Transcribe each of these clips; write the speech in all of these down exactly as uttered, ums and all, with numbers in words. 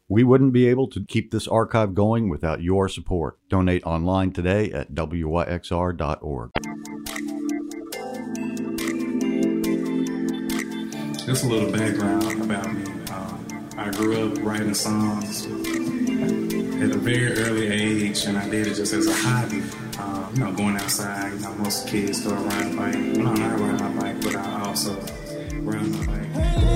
We wouldn't be able to keep this archive going without your support. Donate online today at W Y X R dot org. Just a little background about me. Um, I grew up writing songs at a very early age, and I did it just as a hobby. Um, you know, going outside. You know, most kids start riding a bike. Well, I ride my bike, but I also ride my bike.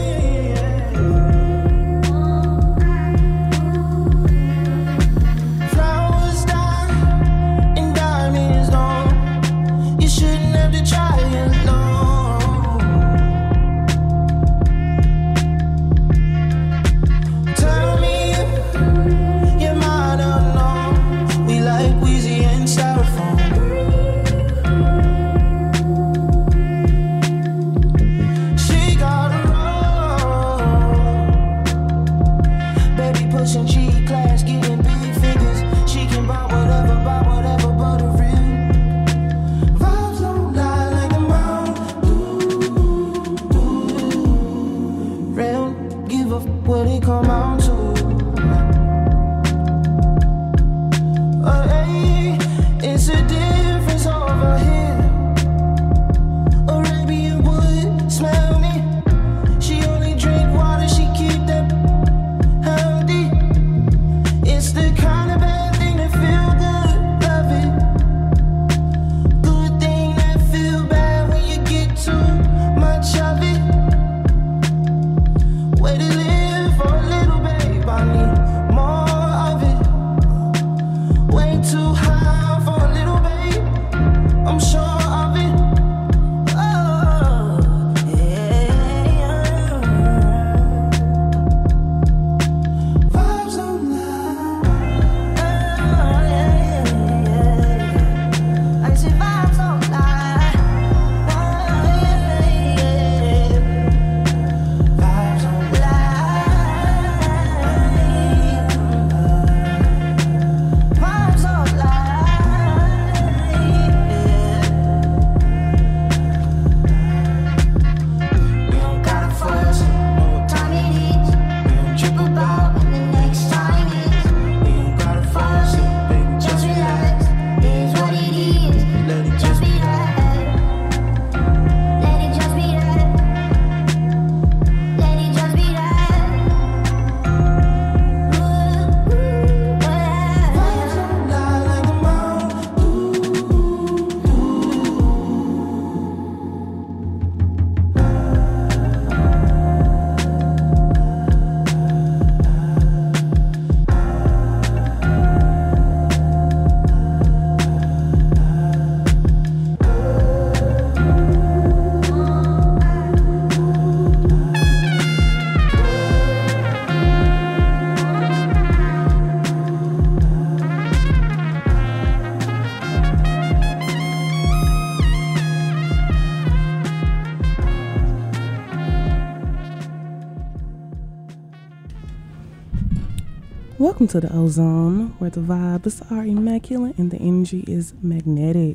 Welcome to the Ozone, where the vibes are immaculate and the energy is magnetic.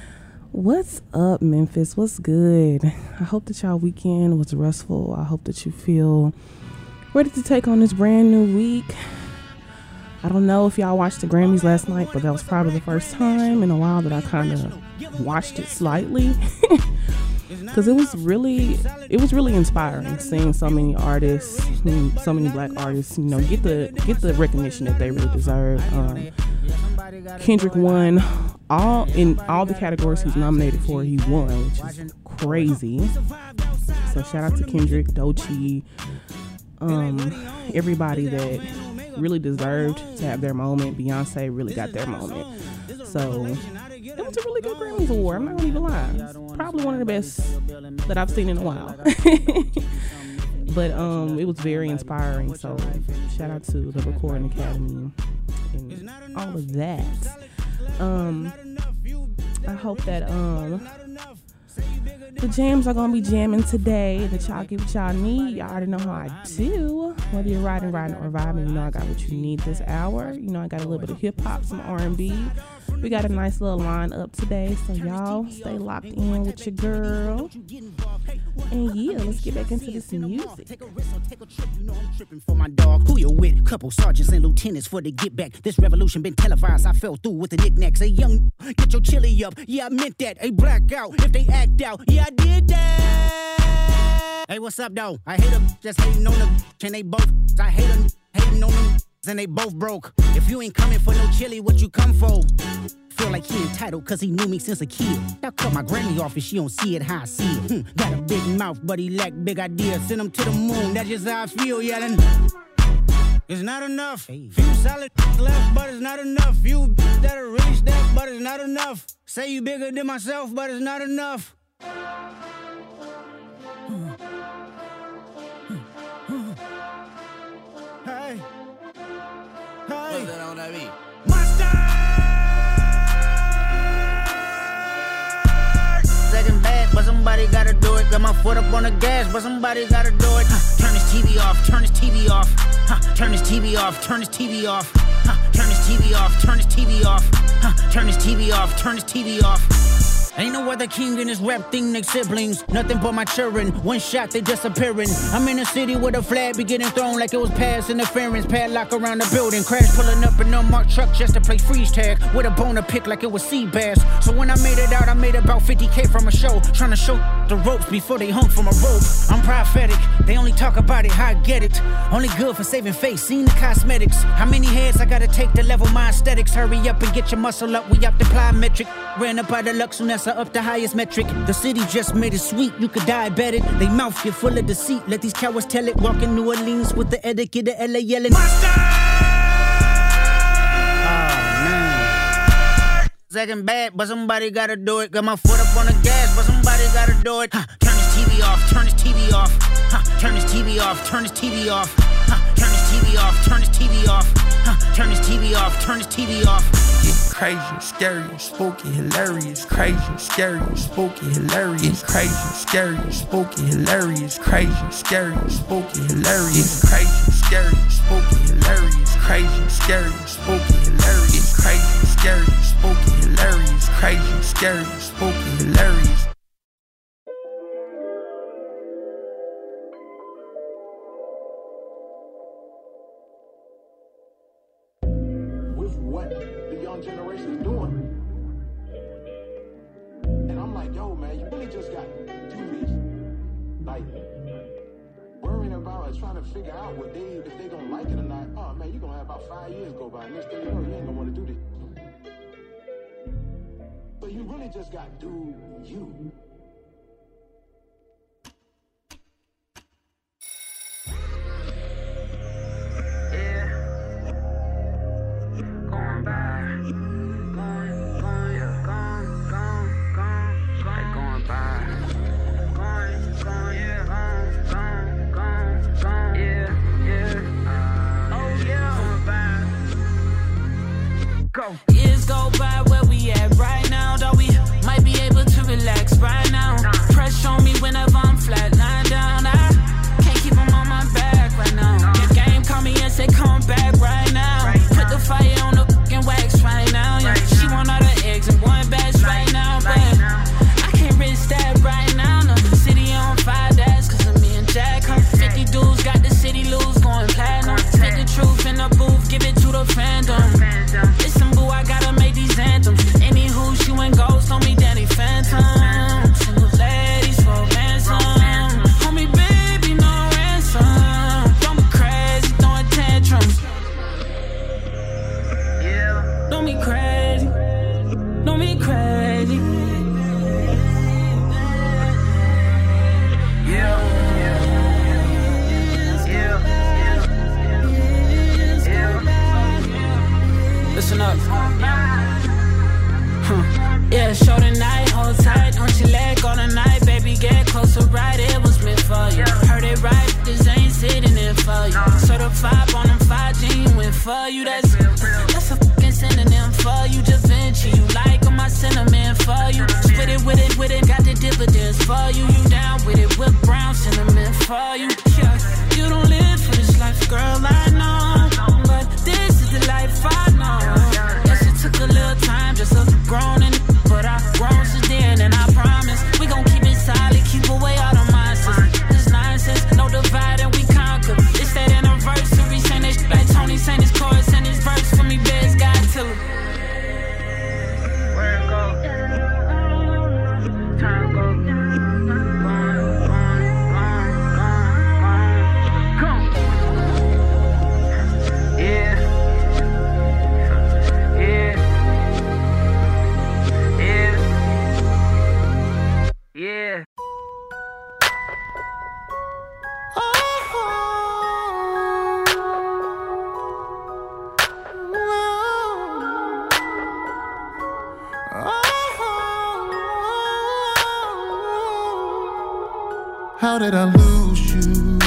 What's up, Memphis? What's good? I hope that y'all weekend was restful. I hope that you feel ready to take on this brand new week. I don't know if y'all watched the Grammys last night, but that was probably the first time in a while that I kind of watched it slightly. Because it was really, it was really inspiring seeing so many artists, so many black artists, you know, get the get the recognition that they really deserve. Um, Kendrick won all in all the categories he's nominated for. He won, which is crazy. So shout out to Kendrick, Doechii, um, everybody that really deserved to have their moment. Beyonce really got their moment. So it was a really good Grammys award. I'm not gonna even lie. It's probably one of the best that I've seen in a while. But um, it was very inspiring. So shout out to the Recording Academy and all of that. Um, I hope that um the jams are gonna be jamming today. That y'all get what y'all need. Y'all already know how I do. Whether you're riding, riding, or vibing, you know I got what you need this hour. You know I got a little bit of hip hop, some R and B. We got a nice little line up today, so y'all stay locked in with your girl. And yeah, let's get back into this music. Take a risk or take a trip, you know I'm tripping for my dog. Who you with? Couple sergeants and lieutenants for the get back. This revolution been televised, I fell through with the knickknacks. Hey young, get your chili up, yeah I meant that. Hey blackout, if they act out, yeah I did that. Hey what's up though? I hate them, just hating on them, and they both, I hate them, hating on them, and they both broke. If you ain't coming for no chili, what you come for? Feel like he entitled cause he knew me since a kid. I cut my granny off and she don't see it how I see it. Hmm, got a big mouth but he lack big ideas. Send him to the moon, that's just how I feel, yelling. It's not enough. Few solid left, but it's not enough. Few that'll really step, but it's not enough. Say you bigger than myself, but it's not enough. Hmm. Hmm. Hey. Hey. What's that on that beat? Second bad, but somebody gotta do it. Got my foot up on the gas, but somebody gotta do it. Huh, turn this T V off, turn this T V off. Huh, turn this T V off, turn this T V off. Huh, turn this T V off, turn this T V off. Huh, turn this T V off, turn this T V off. Ain't no other king in this rap thing, next siblings. Nothing but my children. One shot, they disappearing. I'm in a city with a flag be getting thrown like it was past interference. Padlock around the building. Crash pulling up an unmarked truck just to play freeze tag. With a bone to pick like it was sea bass. So when I made it out, I made about fifty K from a show. Trying to show the ropes before they hung from a rope. I'm prophetic. They only talk about it, how I get it. Only good for saving face, seen the cosmetics. How many heads I gotta take to level my aesthetics? Hurry up and get your muscle up. We up the plyometric. Ran up out of luck soon as I up the highest metric. The city just made it sweet, you could diabetic. They mouth get full of deceit, let these cowards tell it. Walk in New Orleans with the etiquette of L A yelling Monster! Oh man. Second bad, but somebody gotta do it. Got my foot up on the gas, but somebody gotta do it. Huh, turn this T V off, turn this T V off. Huh, turn this T V off, turn this T V off. Huh, turn this T V off, turn this T V off. Huh, turn this T V off, turn this T V off. It's crazy, scary, spooky, hilarious. Crazy, scary, spooky, hilarious. Crazy, scary, spooky, hilarious. Crazy, scary, spooky, hilarious. Crazy, scary, spooky, hilarious. Crazy, scary, spooky, hilarious. Crazy, scary, spooky, hilarious. Crazy, scary, spooky, hilarious. What the young generation is doing. And I'm like, yo, man, you really just got to do this. Like, worrying about and trying to figure out what they, if they gonna like it or not. Oh, man, you're gonna have about five years go by. Next thing you know, you ain't gonna want to do this. But you really just got to do you. Years go by, where we at right now? Though we might be able to relax right now. Pressure on me whenever I'm flat lying down. I can't keep them on my back right now. The game call me and say come back right now. Put the fire on the fucking wax right now. Yeah. She want all the eggs in one batch right now, but I can't risk that right now. No, the city on fire, that's cause of me and Jack. fifty dudes got the city loose, going platinum. Spit the truth in the booth, give it to the fandom. Listen, boo, I gotta make these anthems. Anywho, she went ghost on me, daddy phantom. Single ladies for ransom. Homie, baby, no ransom. Don't be crazy, throwing tantrums. Don't be crazy. Don't be crazy. Yeah. Listen up. Huh. Yeah, show the night, hold tight, don't you let go tonight, baby, get closer, right, it was meant for you. Heard it right, this ain't sitting in for you. Certified on them five genuine for you, that's that's a fucking synonym for you. Da Vinci, you like them, I sentiment for you. Split it with it, with it, got the dividends for you. You down with it, whip brown sentiment for you. Yeah, you don't live for this life, girl, I know, but this is the life I know. Yes, it took a little time, just a grown and but I grown since then, and I promise we gon' keep it solid, keep away all the minds. How did I lose you?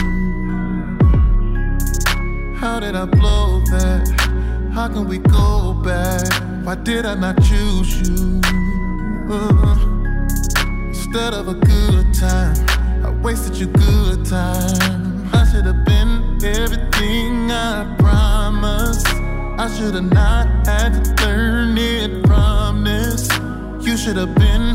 How did I blow that? How can we go back? Why did I not choose you? Uh, instead of a good time, I wasted your good time. I should have been everything I promised. I should have not had to learn it from this. You should have been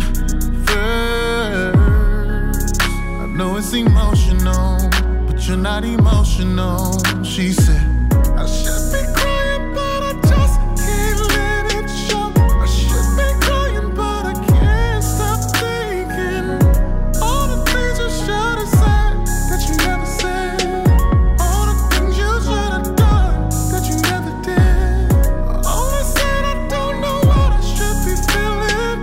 first. I know it's emotional, but you're not emotional. She said, I should be crying, but I just can't let it show. I should be crying, but I can't stop thinking all the things you should have said that you never said. All the things you should have done that you never did. All I said, I don't know what I should be feeling.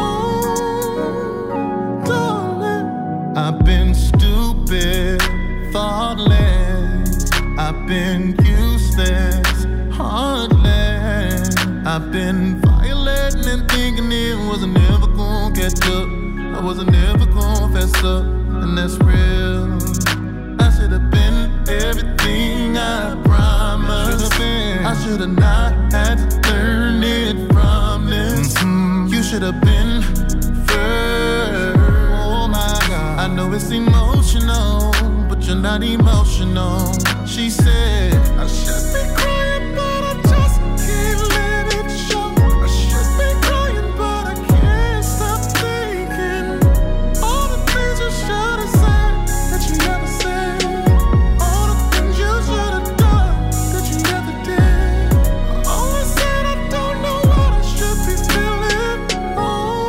Oh, darling, I've been stupid, thoughtless. I've been useless, heartless. I've been violating and thinking it wasn't ever gonna catch up. I wasn't ever gonna fess up, and that's real. I should have been everything I promised. I should have not had to learn it from this. Mm-hmm. You should have been first. Oh my God. I know it's emotional, but you're not emotional. She said, I should be crying, but I just can't let it show. I should be crying, but I can't stop thinking all the things you should have said that you never said. All the things you should have done that you never did. All I said, I don't know what I should be feeling. Oh,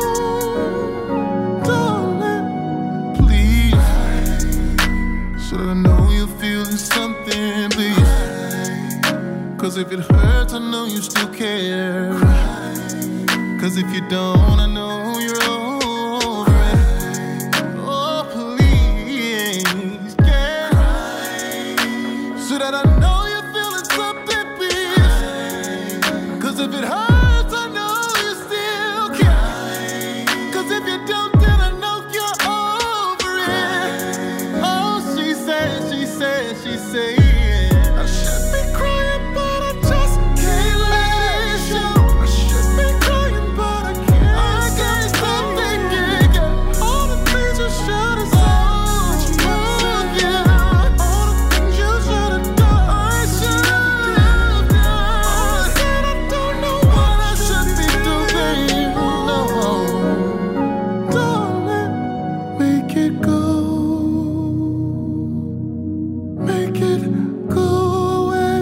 darling, please. So that I know you're feeling something, please. Cause if it hurts, I know you still care. Cause if you don't, I know you're over it. Oh, please, yeah. So that I know you're feeling something, please. Cause if it hurts, I know you still care. Cause if you don't, then I know you're over it. Oh, she said, she said, she said, I should be crying, but I just can't let it show. I should be crying, but I can't. I can't stop thinking, yeah. All the things you should have said. Oh, yeah. All the things you should have done. I should have done. All I said, I don't know what I should be doing. No, darling, make it go. Make it go away.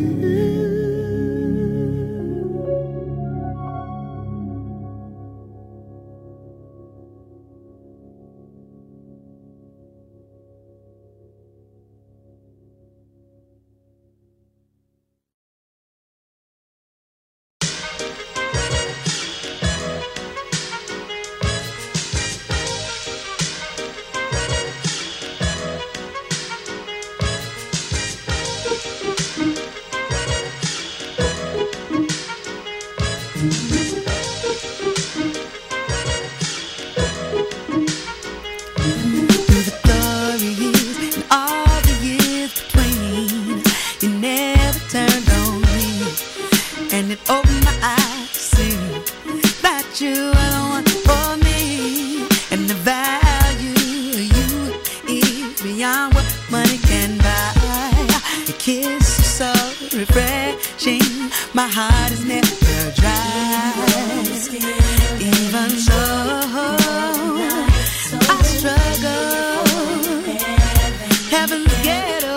Through the glory years and all the years between, you never turned on me, and it opened my eyes to see that you are the one for me, and the value of you is beyond what money can buy. Your kiss is so refreshing, my heart is never dry. Even though I struggle, heaven's ghetto,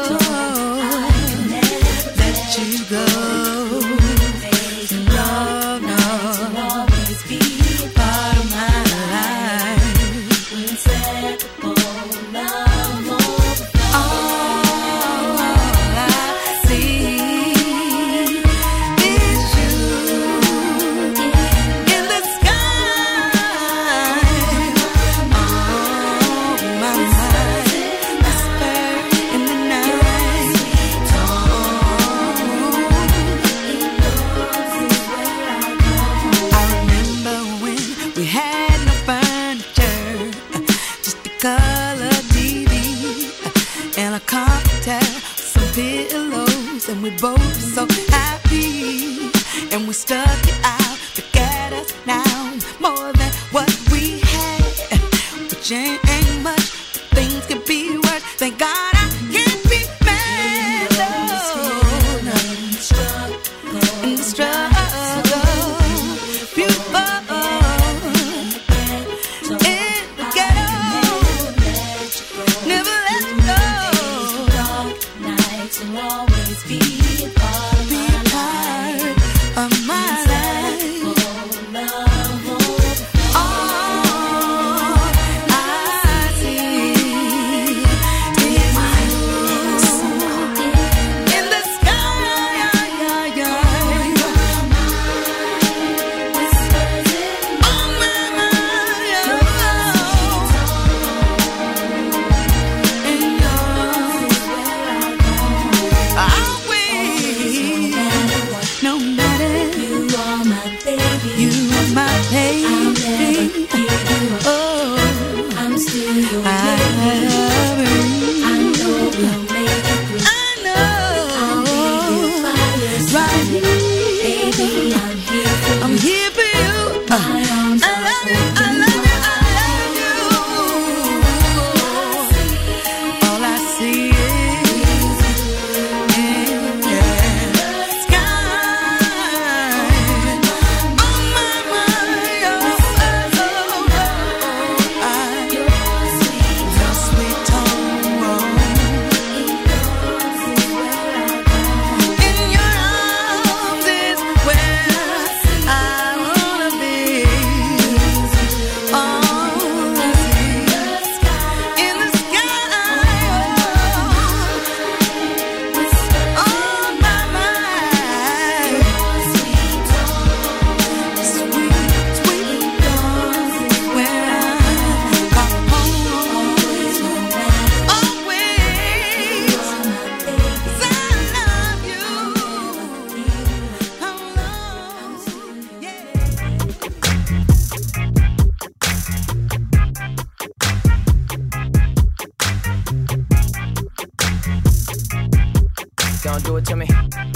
let you go. No, no, part of my life. All I see is you. stuck it out to get us now. More than what we had, which ain't, ain't much. Things can be worse. Thank God I can't be mad. No, in the struggle, in the struggle, beautiful in the ghetto. Never let you go. Dark nights will always be a part of my life. Of my life. Don't do it to me.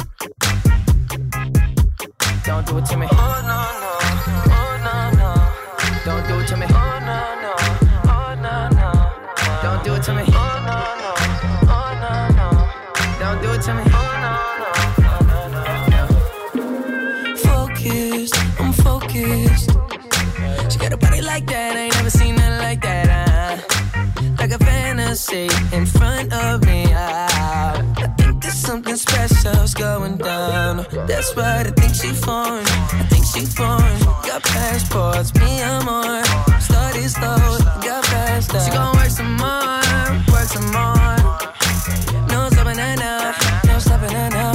Don't do it to me. Oh no no, oh no no. Don't do it to me. Oh no no, oh no no. Don't do it to me. Oh no no, oh no no. Don't do it to me. Oh no no, no no no. Focused, I'm focused. She got a body like that, I ain't never seen nothing like that. Uh, like a fantasy in front of me. Uh, I think there's something special's going down. That's right, I think she foreign. I think she foreign. Got passports, me I'm on. Started slow, got faster. She gon' work some more, work some more. No stopping her now, no stopping her now.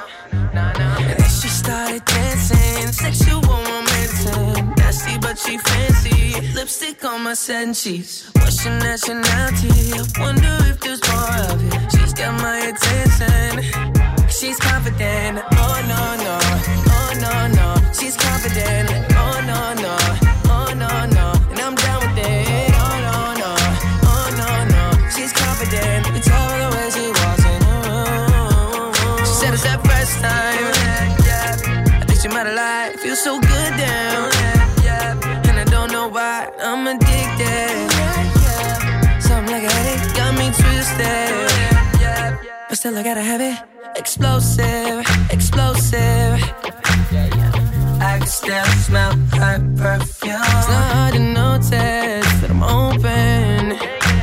And then she started dancing, sexual romancing. Nasty but she fancy, lipstick on my satin sheets. What's your nationality? I wonder if there's more of it. She's got my attention, she's confident. Oh no no, oh no no. She's confident. Oh no no, oh no no. And I'm down with it. Oh no no, oh no no. She's confident. You tell her the way she walks in the room. She said it's that first time. I think she might have lied. Feels so good down. And I don't know why I'm addicted. Something like a headache got me twisted. But still I gotta have it. Explosive, explosive. I can still smell her perfume. It's not hard to notice that I'm open,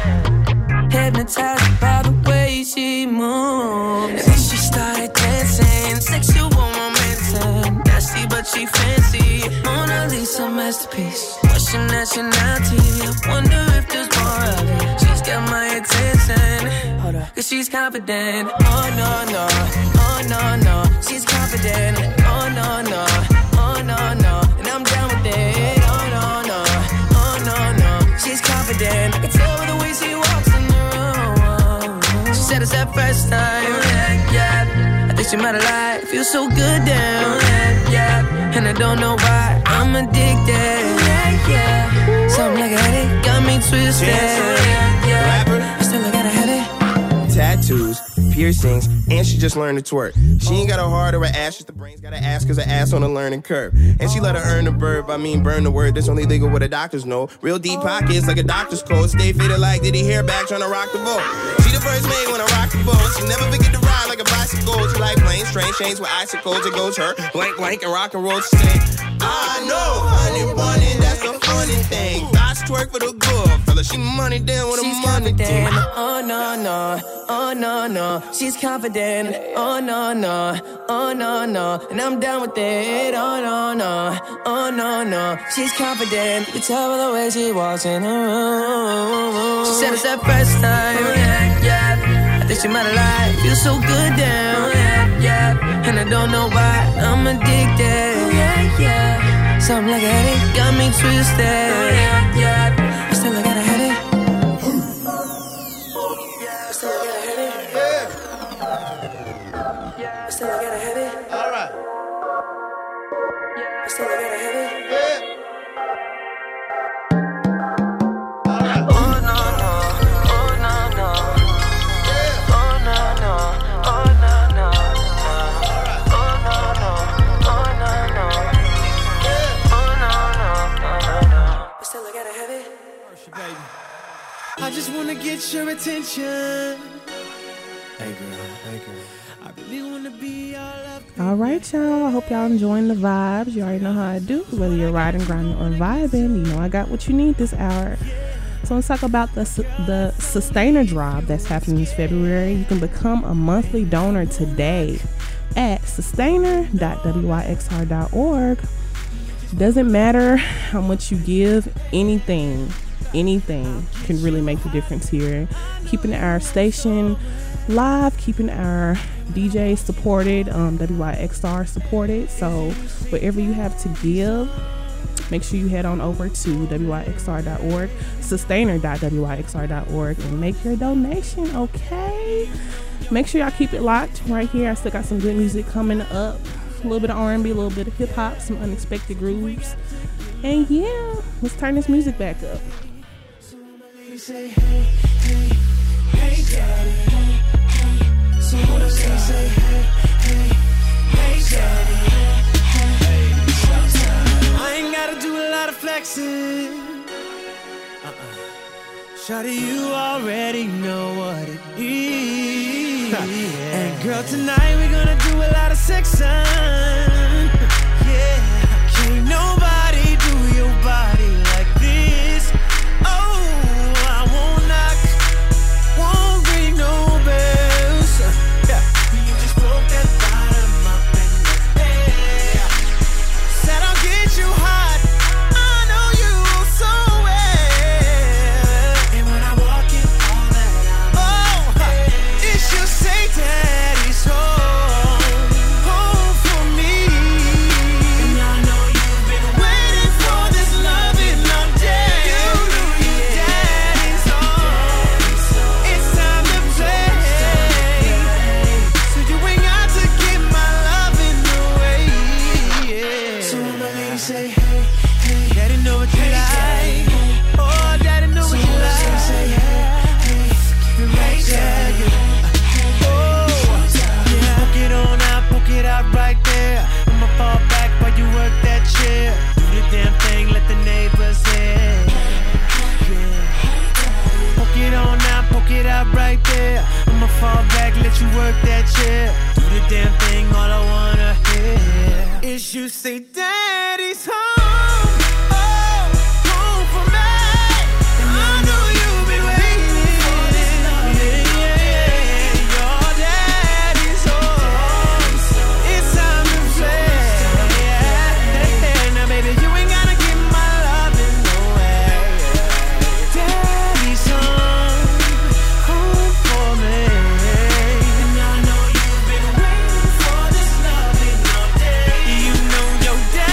hypnotized by the way she moves. And then she started dancing, sexual romancing. Nasty but she fancy, Mona Lisa masterpiece. What's your nationality? I wonder if there's more of it. She's got my attention, hold up, cause she's confident. Oh no no, oh no no. She's confident. Oh no no, oh no no. And I'm down with it. Oh no no, oh no no. She's confident. I can tell by the way she walks in the room. She said it's that first time. Yeah, I think she might have lied. Feels so good down. Yeah, and I don't know why I'm addicted. Yeah, something like a headache got me twisted. Yeah, but still I gotta have it. Tattoos, piercings, and she just learned to twerk. She ain't got a heart or an ass, just the brains. Got an ass cause her ass on a learning curve. And she let her earn the verb, I mean burn the word. That's only legal what the doctors know. Real deep pockets like a doctor's coat. Stay faded like did he hair back trying to rock the boat. She the first maid when I rock the boat. She never forget to ride like a bicycle. She like planes, train chains with icicles. It goes her blank blank and rock and roll. She say, I know, honey bunny, that's the funny thing. Thoughts twerk for the good fella. She money down with a money thing. Oh no no, oh no no. She's confident. Oh no no, oh no no. And I'm down with it. Oh no no, oh no no. She's confident. You can tell by the way she walks in the room. She said it's that first time. Yeah, yeah. I think she might have lied. Feels so good down. Yeah, yeah. And I don't know why I'm addicted. Yeah, yeah. Something like a headache got me twisted. Yeah, yeah. I still got a headache. Still I got a headache. Yeah. Still I got a headache. All right. Still I got a headache. Yeah. All right. Oh no no. Oh no no. Yeah. Oh no no. Oh no no. Oh no no. Oh no no. Yeah. Oh no no. No no no. Still I got a headache. Baby. I just wanna get your attention. Hey girl, hey girl. I really wanna be all up. All right, y'all. I hope y'all enjoying the vibes. You already know how I do. Whether you're riding, grinding, or vibing, you know I got what you need this hour. So let's talk about the the Sustainer Drive that's happening this February. You can become a monthly donor today at sustainer dot w y x r dot org. Doesn't matter how much you give, anything. Anything can really make the difference here. Keeping our station live, keeping our D Js supported, um, W Y X R supported. So whatever you have to give, make sure you head on over to w y x r dot org, sustainer dot w y x r dot org, and make your donation, okay? Make sure y'all keep it locked right here. I still got some good music coming up. A little bit of R and B, a little bit of hip hop, some unexpected grooves. And yeah, let's turn this music back up. Say hey, hey, hey, daddy, hey, hey. So what does he say? Hey, hey, hey, daddy, hey, hey. I ain't gotta do a lot of flexing. Uh-uh. Shawty, you already know what it is. Yeah. And girl, tonight we're gonna do a lot of sexing. Yeah, can't nobody do your body like this. Oh. You say daddy's home, oh, home for me. And I know you've been waiting for this love. Yeah, yeah, yeah. Your daddy's home. It's time to play. Yeah. Now baby, you ain't gotta give my love in no way. Daddy's home, home for me. And I know you've been waiting for this love in all day. You know your dad.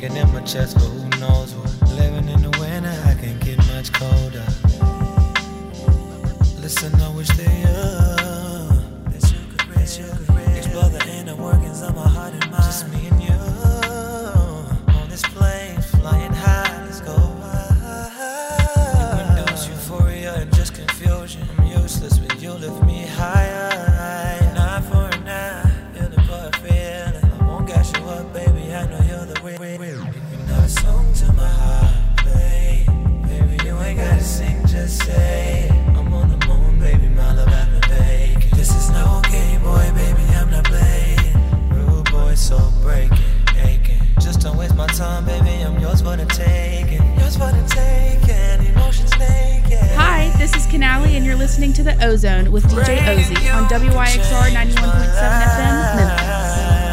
aching in my chest, but who knows what? Living in the winter, I can't get much colder. Listen, I wish they uh that you could read, that you could read. Explore the inner workings of my heart and mind. Just me and you on this plane, flying high. Let's go high. You induce euphoria and just confusion. I'm useless when you lift me higher. Not for an eye, feeling for a feeling. I won't gas you up, baby. I know you're the way. You're not a song to my heart, babe. Baby, you ain't gotta sing, just say it. I'm on the moon, baby, my love I've been vacant. This is no game, boy, baby, I'm not playing. Rude boy, so breaking, aching. Just don't waste my time, baby, I'm yours for the taking. Yours for the taking, emotions naked. Hi, this is Canali, and you're listening to The Ozone with D J Ozzy on W Y X R ninety-one point seven F M, Memphis.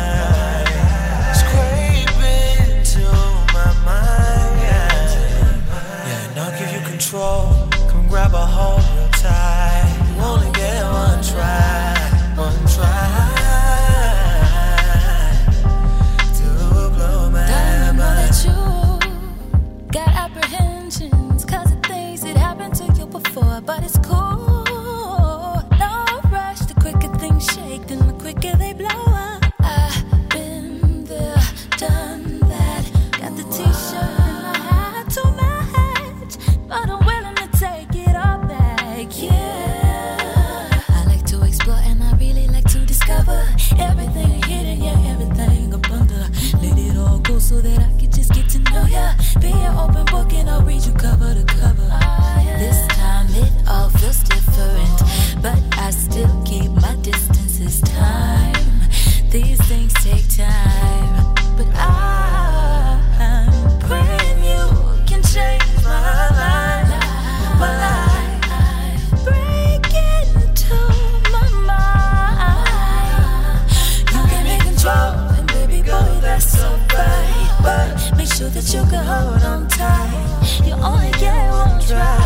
Scraping to my mind, yeah. Yeah, and I'll give you control. Come grab a hold real tight. You only get one try, one try to blow my Darling, I know mind. that you got apprehensions 'cause of things that happened to you before, but it's cool. No rush. The quicker things shake, then the quicker they blow up. I've been there, done that. Got the t-shirt and I had to match, but I'm willing to take it all back, yeah. I like to explore and I really like to discover everything hidden, yeah, everything up under. Let it all go so that I can just get to know ya. Be an open book and I'll read you cover to cover. This time it all feels different, but I still keep my distance this time. These things take time, but I'm praying you can change my life. Well, I break into my mind. You can be control, and baby boy, that's alright. But make sure that you can hold on tight. You only get one try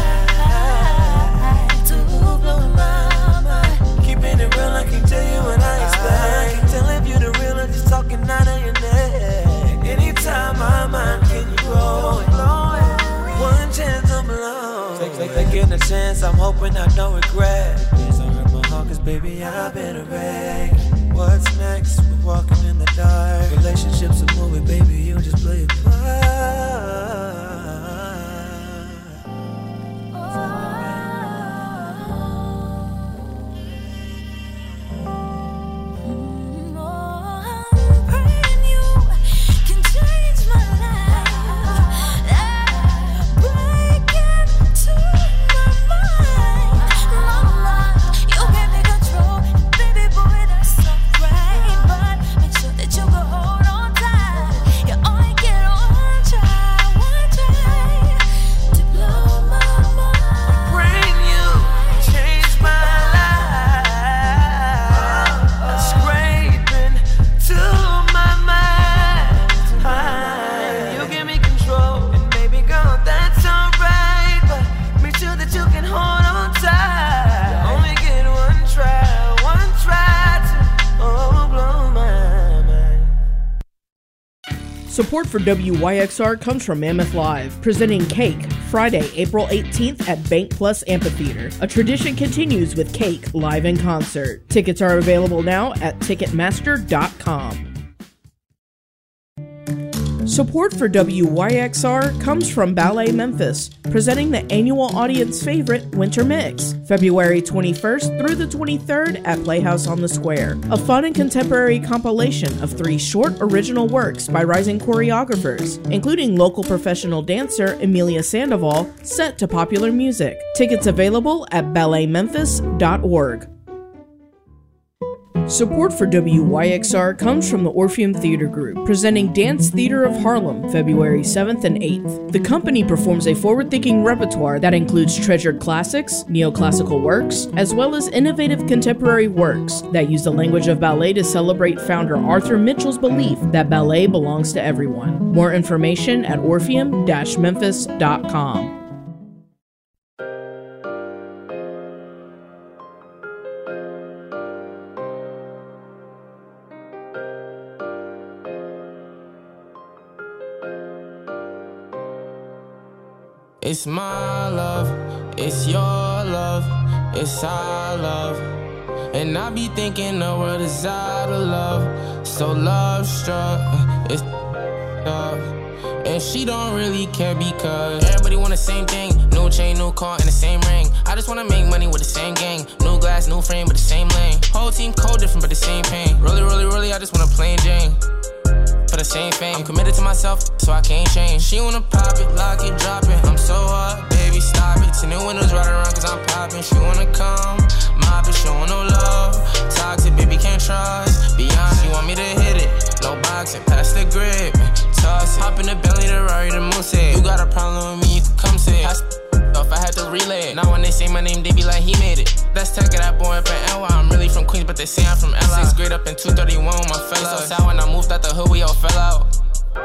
to blow my mind. Keeping it real, I can tell you what I expect. I can tell if you're the real or just talking out of your neck. Anytime my mind can you blow it, blow it. One chance to blow. Take, take, taking a chance, I'm hoping I don't regret. Please don't hurt my heart, 'cause baby, I've been a wreck. What's next? We're walking in the dark. Relationships are moving, baby, you just play a part. Support for W Y X R comes from Mammoth Live, presenting Cake, Friday, April eighteenth at Bank Plus Amphitheater. A tradition continues with Cake live in concert. Tickets are available now at Ticketmaster dot com. Support for W Y X R comes from Ballet Memphis, presenting the annual audience favorite Winter Mix, February twenty-first through the twenty-third at Playhouse on the Square. A fun and contemporary compilation of three short original works by rising choreographers, including local professional dancer Emilia Sandoval, set to popular music. Tickets available at ballet memphis dot org. Support for W Y X R comes from the Orpheum Theater Group, presenting Dance Theater of Harlem, February seventh and eighth. The company performs a forward-thinking repertoire that includes treasured classics, neoclassical works, as well as innovative contemporary works that use the language of ballet to celebrate founder Arthur Mitchell's belief that ballet belongs to everyone. More information at orpheum dash memphis dot com. It's my love, it's your love, it's our love. And I be thinking the world is out of love. So love struck, it's up. And she don't really care because everybody want the same thing. New chain, new car, and the same ring. I just wanna make money with the same gang. New glass, new frame, but the same lane. Whole team cold, different, but the same pain. Really, really, really, I just wanna plain Jane. For the same fame, I'm committed to myself, so I can't change. She wanna pop it, lock it, drop it. I'm so hot, baby, stop it. Ten new windows right around, cause I'm popping. She wanna come, mop it, showing no love. Toxic, baby, can't trust. Be honest, she want me to hit it. No boxing, pass the grip. Toss it, hop in the belly, the Rari, the Moose. You got a problem with me, you can come sit. I off, I had to relay it. Now when they say my name, they be like, he made it. That's tech of that boy up in N Y. I'm really from Queens, but they say I'm from L A. Sixth grade up in two thirty-one with my fella. So sad when I moved out the hood, we all fell out.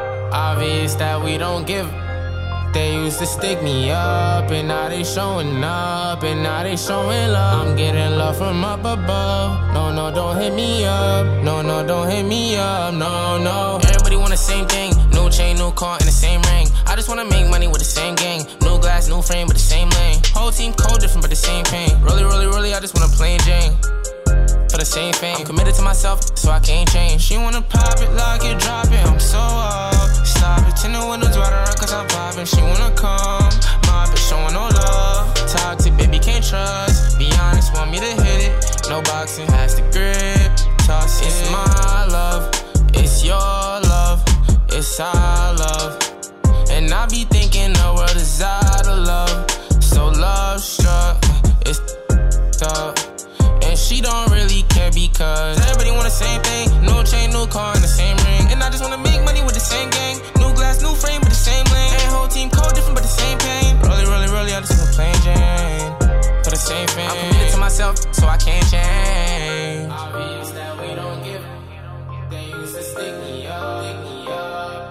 Obvious that we don't give. They used to stick me up, and now they showing up, and now they showing love. I'm getting love from up above. No, no, don't hit me up. No, no, don't hit me up. No, no. Everybody want the same thing. New chain, new car, and the same ring. I just wanna make money with the same gang. New glass, new frame, but the same lane. Whole team cold, different, but the same pain. Really, really, really, I just wanna plain Jane. For the same fame, I'm committed to myself, so I can't change. She wanna pop it, lock it, drop it. I'm so up. Stop it, ten the windows right around, cause I'm popping. She wanna come, mop it, showing no love. Toxic, baby, can't trust. Be honest, want me to hit it. No boxing, pass the grip. Toss it. It's my love, it's your love, it's our love. And I be thinking the world is out of love. So love struck, it's up. And she don't really care because everybody want the same thing. No chain, no car, and the same ring. And I just wanna make money with the same gang. New glass, new frame, but the same lane. And whole team cold, different, but the same pain. Really, really, really, I just wanna plain Jane. For the same fame, I'm committed to myself, so I can't change. Obvious that we don't give. They used to stick me up, stick me up.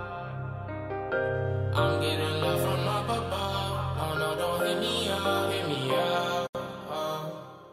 I'm getting love from up above. Oh no, don't hit me up, hit me up. Oh.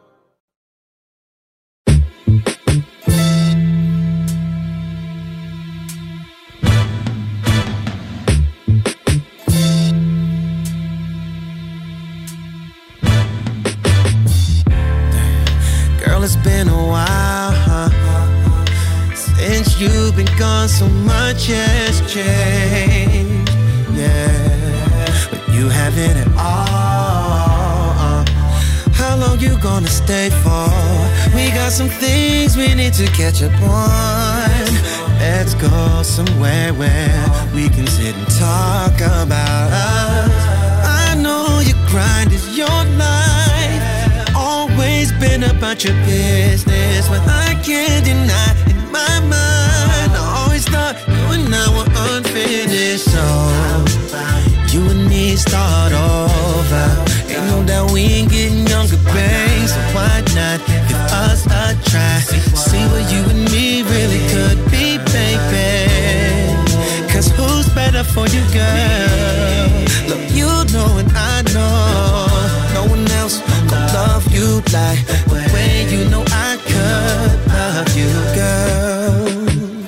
Girl, it's been a while huh? Since you've been gone, so much has changed. Yeah, but you haven't at all. How long you gonna stay for? We got some things we need to catch up on. Let's go somewhere where we can sit and talk about us. I know your grind is your life. Always been about your business, but I can't deny in my mind. I always thought you and I were unfinished. So you and me start over. Ain't no doubt we ain't getting younger, babe. So why not give us a try? See what you and me really could be, baby. Cause who's better for you, girl? Look, you know and I know. No one else gon' love you like the way you know I could love you, girl.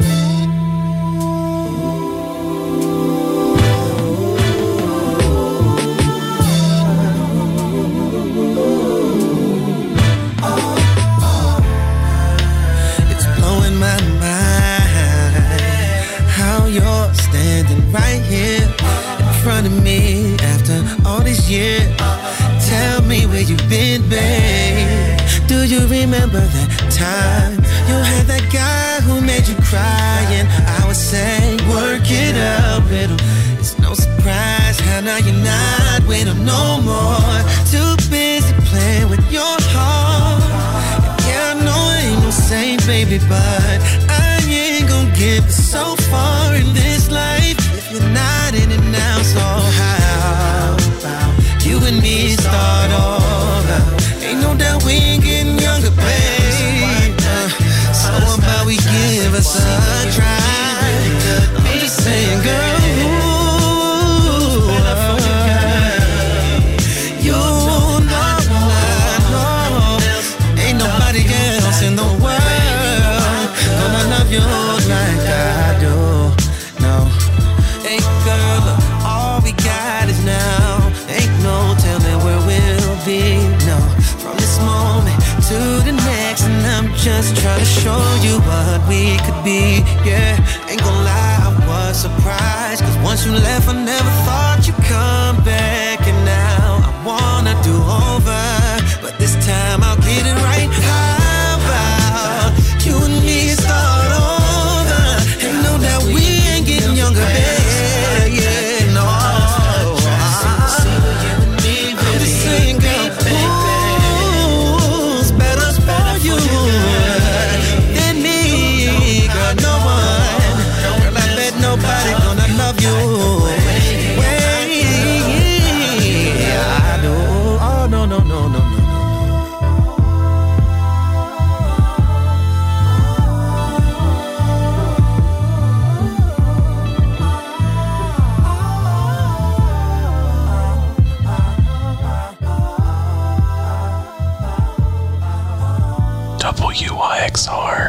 It's blowing my mind how you're standing right here in front of me after all these years. Tell me where you've been, babe. Do you remember that time you had that guy who made you cry? And I was saying, work it out with him. It's no surprise how now you're not with him no more. Too busy playing with your heart. Yeah, I know I ain't no saint, baby, but I ain't gon' get so far in this life if you're not in it now. So how you and me start over? Ain't no doubt we ain't getting younger, babe. Uh, so how about we give us a try? I'm just saying, girl, ooh, you know I know ain't nobody else in the world gonna love you like I do. No, hey girl, all we got is now. just trying to show you what we could be, yeah. Ain't gon' lie, I was surprised, cause once you left I never thought you'd come back. And now I wanna do over, but this time I'll get it right. How about you and me start over? Ain't no doubt we ain't getting younger, baby, yeah, no. I'm just saying, girl, who's better for you than me? Girl, no one. Girl, I bet nobody gonna love you way I do. Oh, no, no, no, no, no. W Y X R.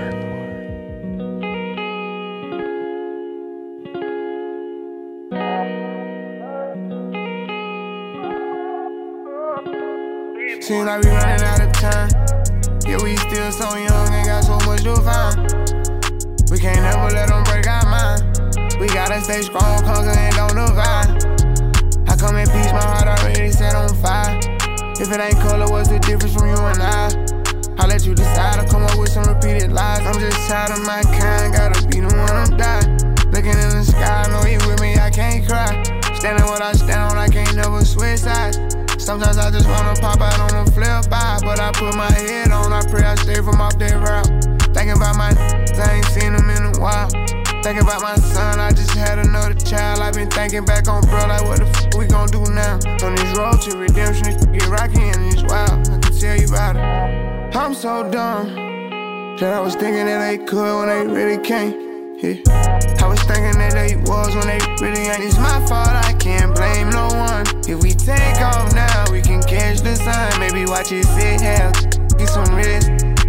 Seems like we running out of time. Yeah, we still so young and got so much to find. We can't never let them break our mind. We gotta stay strong, conquer and don't divide. I come in peace, my heart already set on fire. If it ain't color, what's the difference from you and I? I'll let you decide, I'll come up with some repeated lies. I'm just tired of my kind, gotta be the one I'm dying. Looking in the sky, I know you with me, I can't cry. Standing what I stand on, I can't never switch sides. Sometimes I just wanna pop out on the flip by, but I put my head on, I pray I stay from off that route. Thinking about my I ain't seen them in a while. Thinking about my son, I just had another child. I've been thinking back on bro, like what the f we gon' do now? On this road to redemption, it get rocky and it's wild. I can tell you about it. I'm so dumb that I was thinking that they could when they really can't. Yeah. I was thinking that they was when they really ain't. It's my fault, I can't blame no one. If we take off now, we can catch the sun. Maybe watch it sit here, get some rest.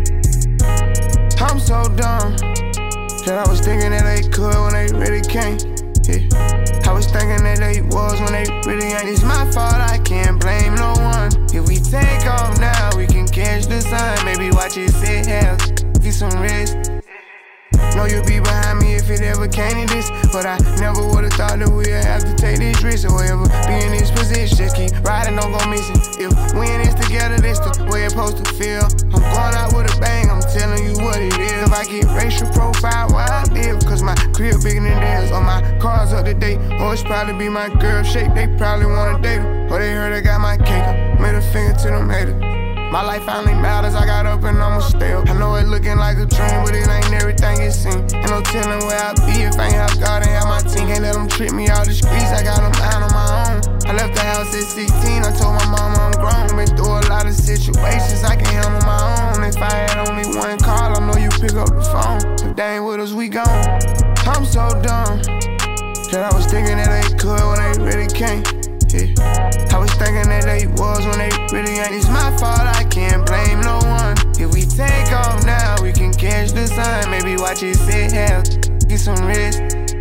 I'm so dumb that I was thinking that they could when they really can't. Yeah. I was thinking that they was when they really ain't. It's my fault, I can't blame no one. If we take off now, we can catch the sun. Maybe watch it sit here, get some rest. Know you'll be behind me if it ever came to this, but I never would've thought that we'd have to take this risk or ever be in this position. Just keep riding, don't go missing. If we in this together, this the way it's supposed to feel. I'm going out with a bang, I'm telling you what it is. If I get racial profile where I live, cause my crib bigger than theirs, or my car's up to date, or it's probably be my girl shape. They probably wanna date her, or they heard I got my cake up. Made a finger to them haters. My life finally matters, I got up and I'ma stay up. I know it looking like a dream, but it ain't everything it seems. Ain't no telling where I be if I ain't have God and have my team. Can't let them trick me out the streets, I got them out on my own. I left the house at sixteen, I told my mama I'm grown. Been through a lot of situations, I can handle my own. If I had only one call, I know you pick up the phone. If they ain't with us, we gone. I'm so dumb that I was thinking that they could when they really can't. Yeah. I was thinking that they was when they really ain't. It's my fault, I can't blame no one. If we take off now, we can catch the sun. Maybe watch it sit here, get some rest.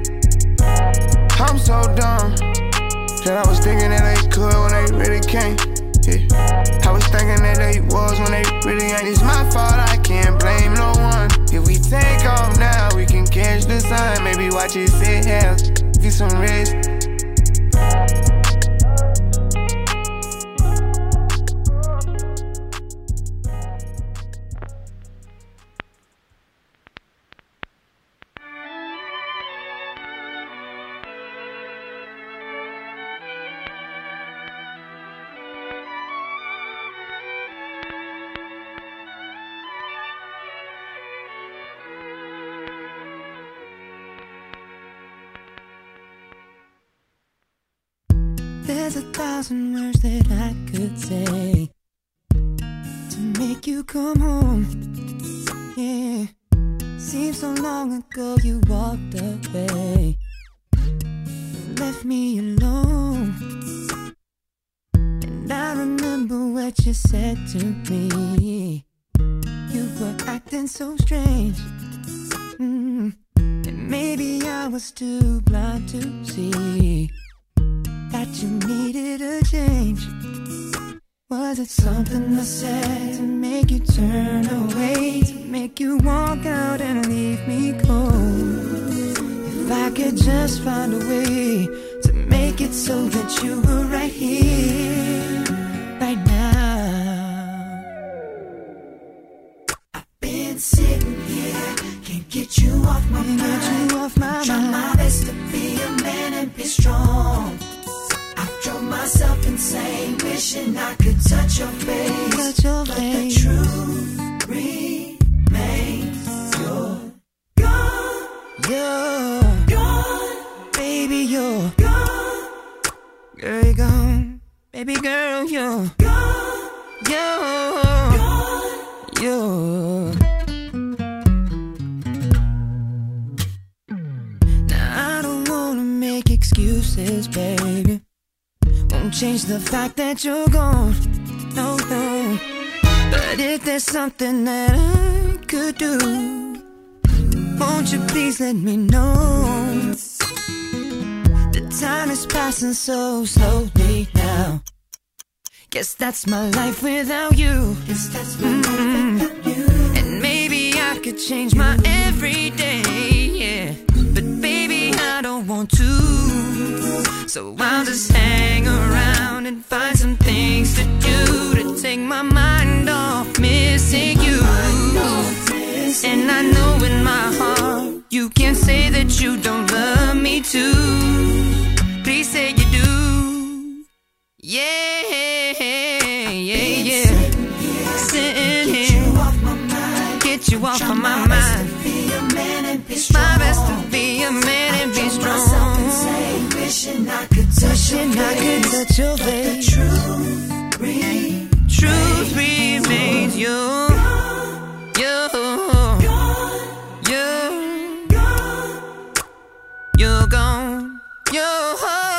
I'm so dumb that I was thinking that they could when they really can't. Yeah. I was thinking that they was when they really ain't. It's my fault, I can't blame no one. If we take off now, we can catch the sun. Maybe watch it sit here, get some rest. There's a thousand words that I could say to make you come home. Yeah, seems so long ago you walked away, left me alone. And I remember what you said to me. You were acting so strange. Mm. And maybe I was too blind to see that you needed a change. Was it something I said to make you turn away, to make you walk out and leave me cold? If I could just find a way to make it so that you were right here, right now. I've been sitting here, can't get you off my mind, get you off my Try mind. my best to be a man and be strong. I drove myself insane, wishing I could touch your face, touch your but face. The truth remains, you're gone, you're gone, baby, you're gone, girl, you're gone, baby girl, you're gone, you're gone, you're. Now I don't wanna make excuses, baby. Won't change the fact that you're gone, no, no. But if there's something that I could do, won't you please let me know? The time is passing so slowly now. Guess that's my life without you. Guess that's my mm-hmm. life without you. And maybe I could change my everyday, yeah. But baby, I don't want to. So I'll just hang around and find some things to do to take my mind off missing you. And I know in my heart you can't say that you don't love me too. Please say you do. Yeah, yeah, yeah. Sitting here, get you off my mind, get you off of my mind. My best to be a man and be strong. Wishing I could touch your face, I could touch your face. The truth, re- truth remains you, you, you, you're gone, you're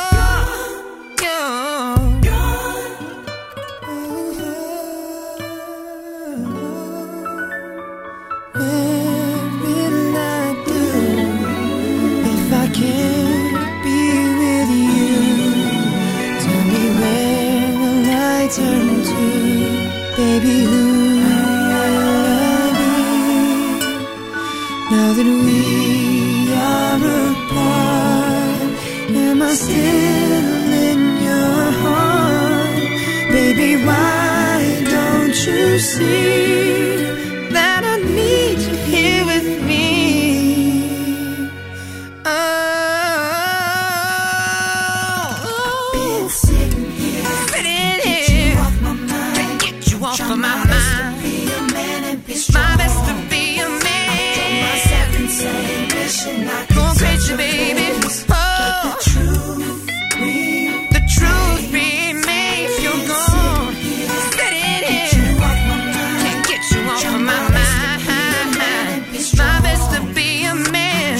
turn to, baby, who I'll be. Now that we are apart, am I still in your heart? Baby, why don't you see that I need you here with me? Oh, off of my mind. My best to be a man. Going crazy, baby. Oh, the truth remains, you're gone. Set it in. Can't get you off of my mind. My best to be a man.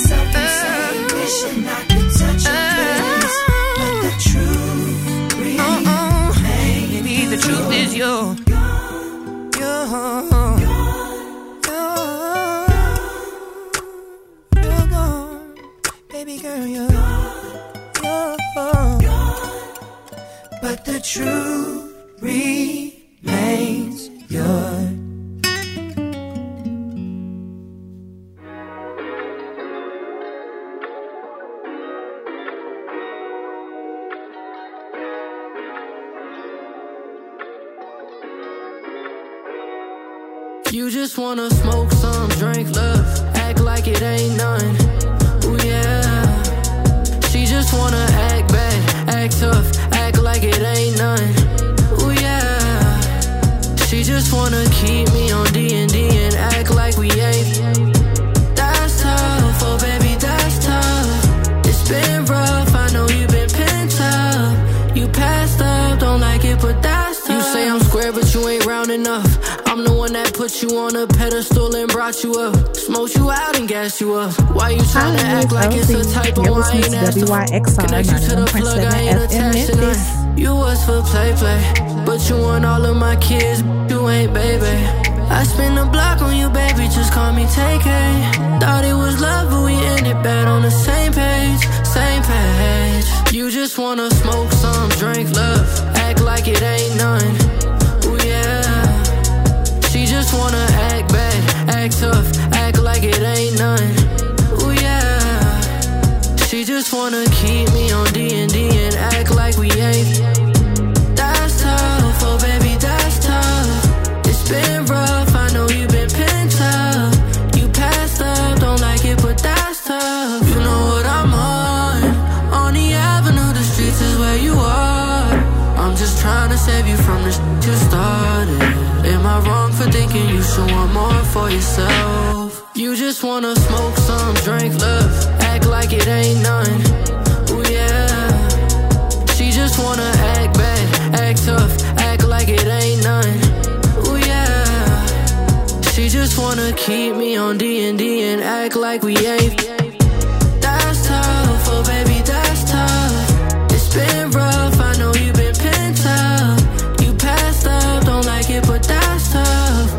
Oh, oh, maybe the truth is yours. Baby girl, you're, you're, but the truth remains yours. You just wanna smoke some, drink love, act like it ain't none. Ooh yeah. She just wanna act bad, act tough, act like it ain't none. Ooh yeah. She just wanna keep me on D and D and act like we ain't. That's tough, oh baby, that's tough. It's been rough, I know you've been pent up. You passed up, don't like it, but that's tough. You say I'm square, but you ain't round enough. I'm the one that put you on a pedestal and brought you up, smoked you out and gassed you up. Why you trying to act like it's a typo? I ain't asked to connect you to the plug, I ain't attached to none. You was for play play, but you want all of my kids, you ain't baby. I spin the block on you, baby, just call me T K. Thought it was love, but we ended bad on the same page, same page. You just wanna smoke some, drink love, act like it ain't none. just wanna smoke some, drink love, act like it ain't none. Ooh yeah. She just wanna act bad, act tough, act like it ain't none. Ooh yeah. She just wanna keep me on D and D and act like we ain't. That's tough, oh baby, that's tough. It's been rough, I know you've been pent up. You passed up, don't like it, but that's tough.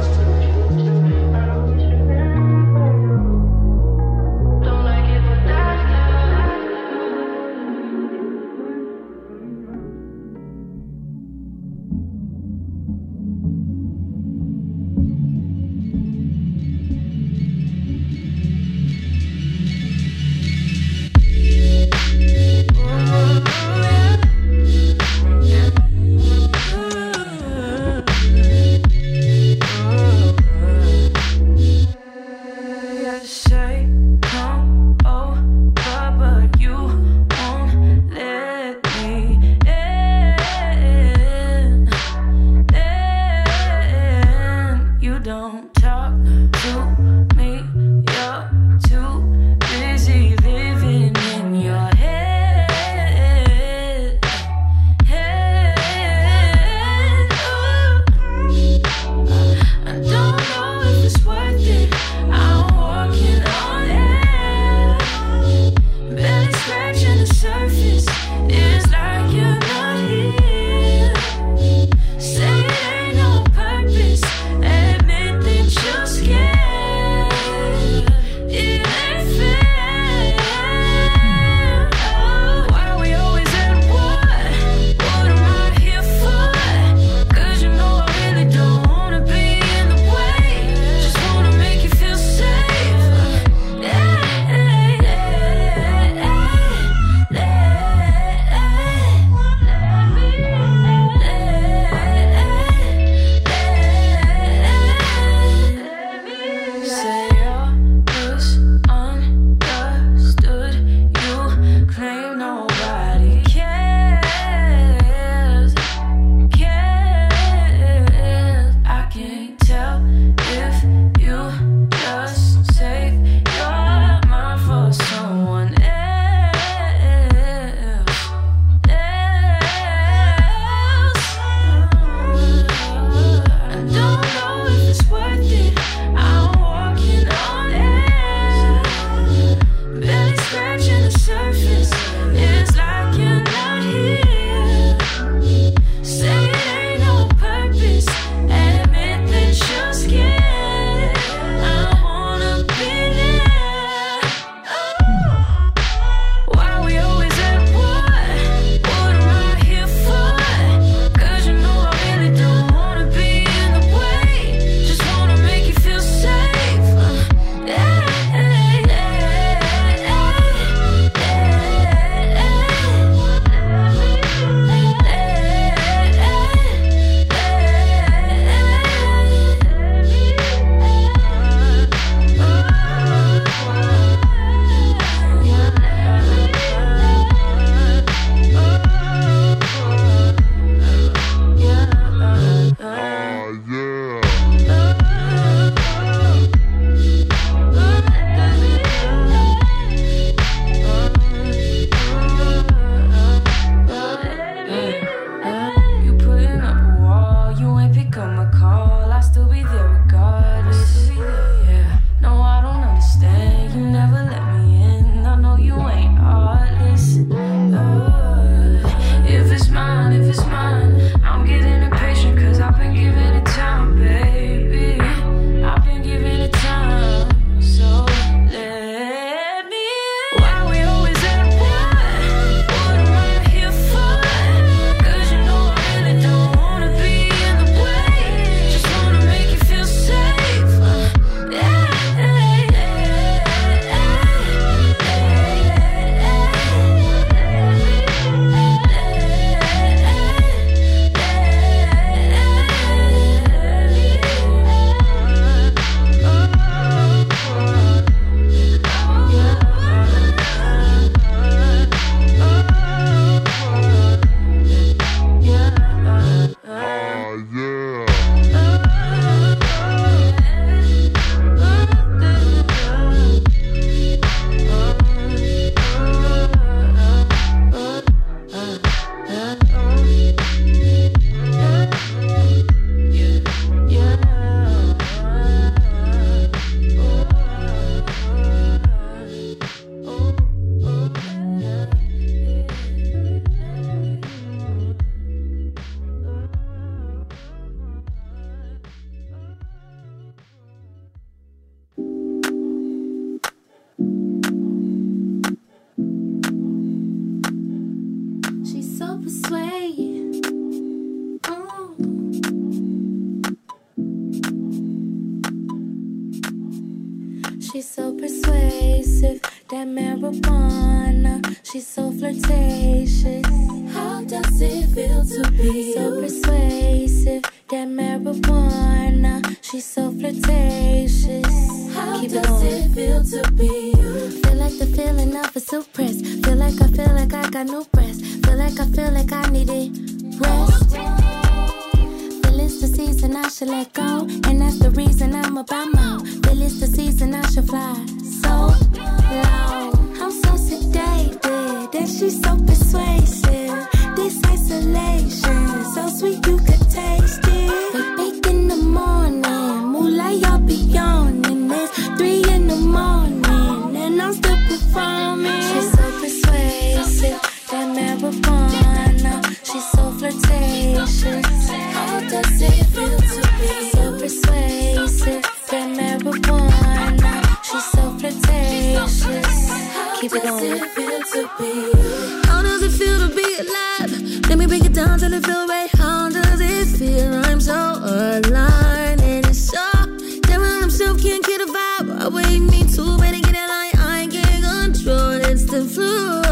She's so persuasive, that marijuana. She's so flirtatious. How does it feel to be so persuasive, that marijuana? She's so flirtatious. How Keep does it, it feel to be you? Feel like the feeling of a suppress. Feel like I feel like I got no breath. Feel like I feel like I need it rest. Feel it's the season I should let go, and that's the reason I'm about more. Feel it's the season I should fly so low. I'm so sedated, and she's so persuasive. This isolation, so sweet you could taste it. But bake in the morning, moonlight y'all be yawning. It's three in the morning, and I'm still performing. She's so persuasive, that marijuana. She's so flirtatious. How does it feel to be so persuasive, that marijuana? She's so flirtatious. Keep it going. How does it feel to be? How does it feel to be alive? Let me break it down till it feel right. How does it feel? I'm so aligned and it's so that when I'm self can't get a vibe. I wait me too ready to get a line. I can't control. It's the flow.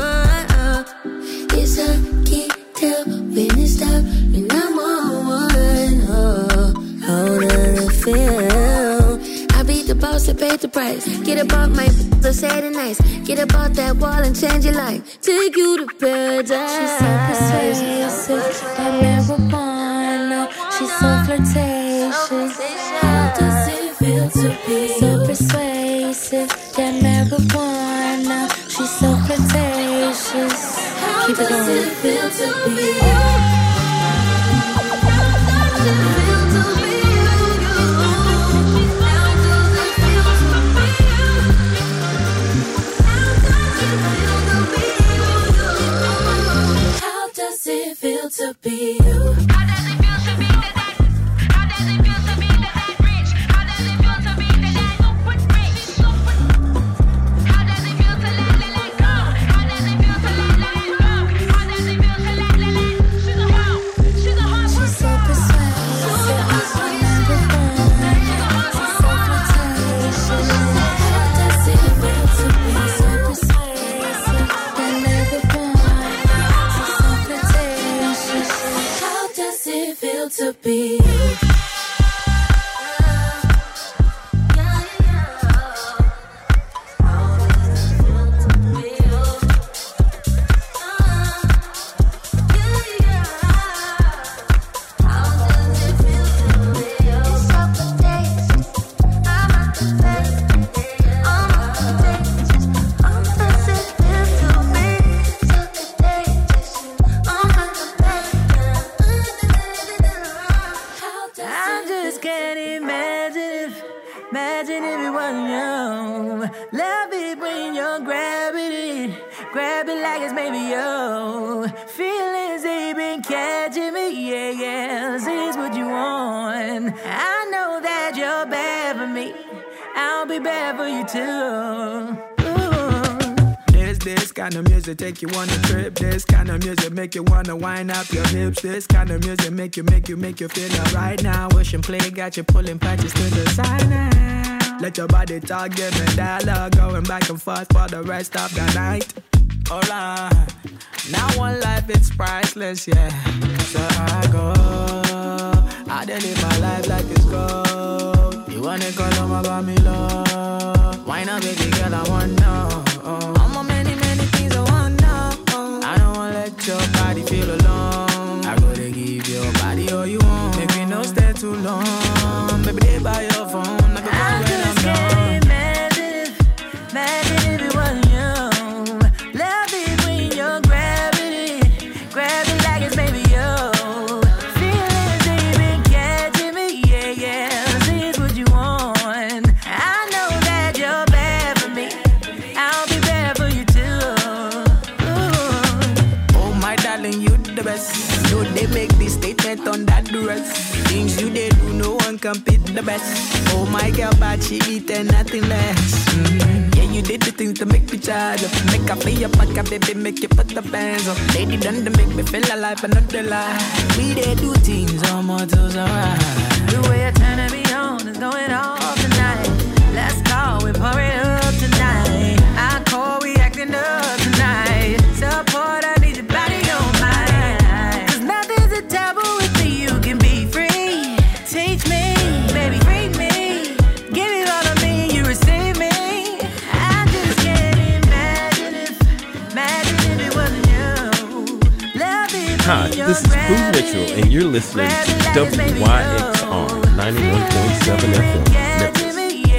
It's a can't tell when it stop when I'm on one. Oh, how does it feel? I beat the boss and paid the price. Get about my so sad and nice. Get about that wall and change your life. Take you to paradise. She's so persuasive, that marijuana. She's so flirtatious. How does it feel to be so persuasive, that marijuana? She's so flirtatious. Keep it going. How does it feel to be? To be you. How does it feel to be that? How does it feel to be that rich? How does it feel to be that super rich? Super. How does it feel to let it let go? How does it feel to let let it go? How does it feel to let let let? She's a hoe. She's a hoe. She's so persuasive. She's so persuasive. She's so flirtatious. How does it feel to be so persuasive? That never feel to be you. Take you on a trip. This kind of music make you wanna wind up your hips. This kind of music make you, make you, make you feel alright now. Wish and play got you pulling patches to the side now. Let your body talk, give me dialogue, going back and forth for the rest of the night. Alright, now one life it's priceless, yeah. So I go, I done live my life like it's gold. You wanna call them about me, love? Why not, baby girl? I want know. I'm a many, many things I want know. I don't wanna let your body feel alone. I gotta give your body all you want. Maybe no stay too long. Baby, they by your phone. I can I'm just getting imagine, imagine if it wasn't you. Love it when you're grabbing it, grab it like it's baby you. Feelings they've been catching me, yeah, yeah. This is what you want. I know that you're bad for me. I'll be bad for you too. Ooh. Oh my darling, you the best. So they make this statement on that dress. Things you did do, no one can beat the best. Oh my girl, but she eat and nothing less. Mm-hmm. Yeah, you did the things to make me charge up. Make up for your pocket, baby, make you put the bands up. Lady done to make me feel alive, but not the lie. We did do things on more toes alright. The way you're turning me on is going off tonight. Let's go. This is Boo Mitchell, and you're listening to W Y X R ninety-one point seven F M. Memphis.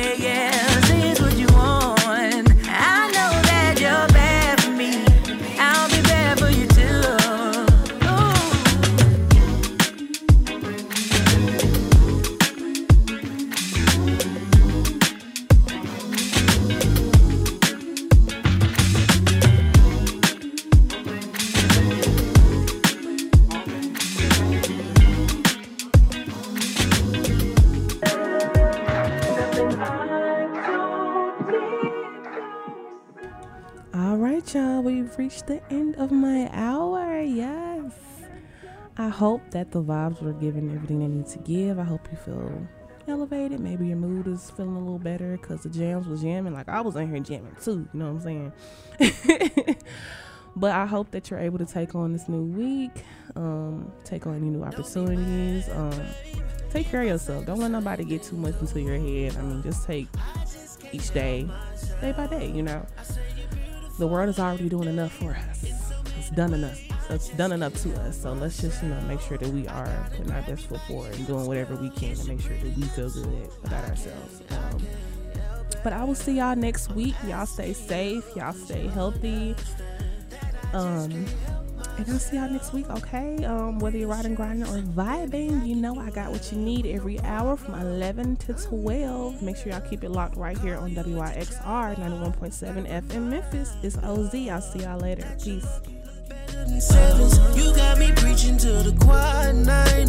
Y'all, we've reached the end of my hour. Yes, I hope that the vibes were giving everything they need to give. I hope you feel elevated. Maybe your mood is feeling a little better because the jams was jamming. Like I was in here jamming too, you know what I'm saying? But I hope that you're able to take on this new week, um take on any new opportunities, um take care of yourself. Don't let nobody get too much into your head. I mean, just take each day day by day. You know, the world is already doing enough for us. It's done enough. So it's done enough to us. So let's just, you know, make sure that we are putting our best foot forward and doing whatever we can to make sure that we feel good about ourselves. Um, but I will see y'all next week. Y'all stay safe. Y'all stay healthy. Um, and I'll see y'all next week, okay? Um, whether you're riding, grinding, or vibing, you know I got what you need every hour from eleven to twelve. Make sure y'all keep it locked right here on W Y X R ninety-one point seven F M Memphis. It's O Z. I'll see y'all later. Peace. You got me preaching to the choir night.